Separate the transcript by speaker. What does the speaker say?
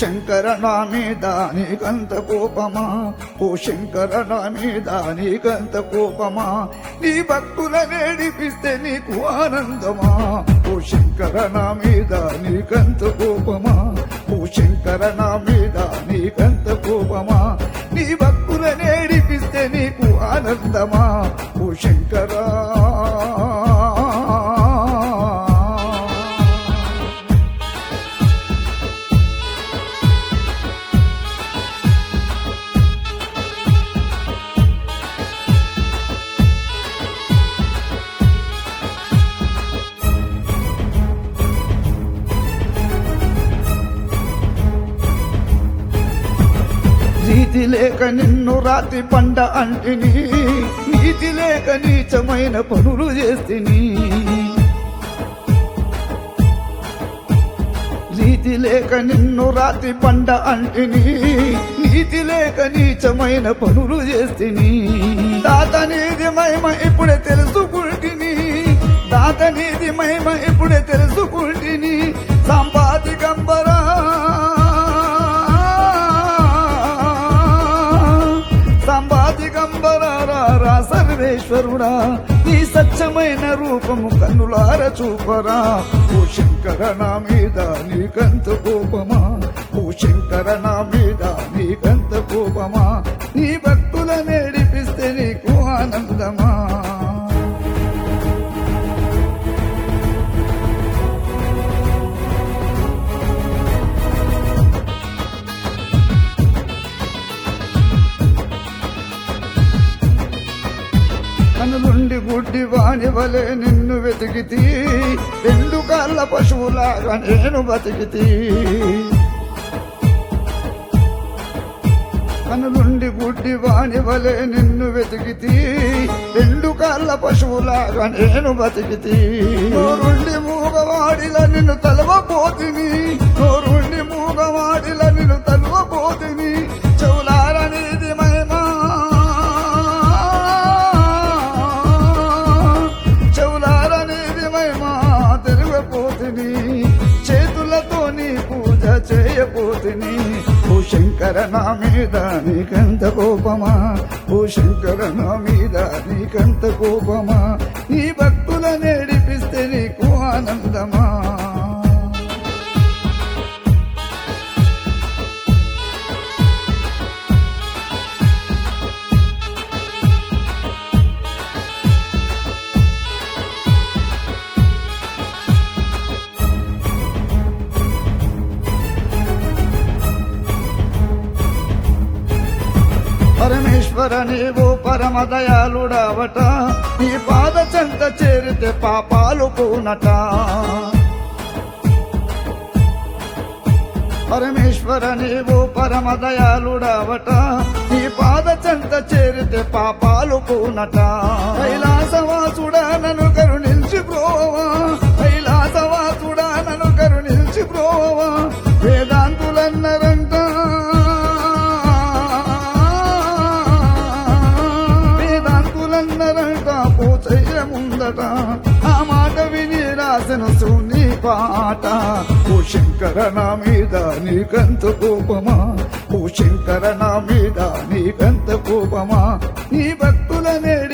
Speaker 1: శంకర నా మీద నీకంత కోపమా, ఓ శంకర నా మీద నీకంత కోపమా, నీ భక్తుల నేడిపిస్తే నీకు ఆనందమా, ఓ శంకర నా మీద నీకంత కోపమా, ఓ శంకర నా మీద నీకంత కోపమా, నీ భక్తుల నేడిపిస్తే నీకు ఆనందమా, ఓ శంకరా. నీతి లేక నిన్ను రాతి పండ అంటిని, నీతి లేక నీచమైన పనులు చేస్తిని, నీతి లేక నిన్ను రాతి పండ అంటిని, నీతి లేక నీచమైన పనులు చేస్తిని, దాత నీది మహిమ ఇప్పుడే తెలుసుకుంటిని, దాత నీది మహిమ ఇప్పుడే తెలుసుకుంటిని, సంపాదికంబరా సంపాదికంబరా సర్వేశ్వరుడా, నీ సత్యమైన రూపము కన్నులార చూపరా, ఓ శంకర నా మీద నీకంత కోపమా, ఓ శంకర నా మీద నీకంత కోపమా, నీ భక్తుల నేడిపిస్తే నీకు ఆనందమా. కనులుండి గుడ్డి వాణి వలె నిన్ను వెతికితి, రెండు కాళ్ళ పశువులాగా నేను బతికితి, కనులుండి గుడ్డి వాణి వలె నిన్ను వెతికితి, రెండు కాళ్ళ పశువులాగా నేను బతికితి, నోరుండి మూగవాడిల నిన్ను తలవపోతిని, నోరుండి మూగవాడిల నిన్ను తలవపోతిని, చెవులారనేది మహిమా తెరవపోతిని, చేతులతో నీ పూజ చేయపోతిని, ఓ శంకర నా మీద నీకంత కోపమా, ఓ శంకర నా మీద నీకంత కోపమా, నీ భక్తుల నేడిపిస్తే నీకు ఆనందమా. పరమేశ్వర నీవు పరమ దయాళుడవట, నీ పాద చెంత చేరితే పాపాలు పోనట, పరమేశ్వర నీవు పరమ దయాళుడవట, నీ పాద చెంత చేరితే పాపాలు పోనట, కైలాసవాసుడా నన్ను కరుణించి బ్రోవా, కైలాసవాసుడా నన్ను కరుణించి బ్రోవా, వేదాంతులన్నరంట ముందట, ఆ మాట విని రాసిన శూని పాట, ఓ శంకర నా మీద నీకంత కోపమా, ఓ శంకర నా మీద నీకంత కోపమా, నీ భక్తుల నేడి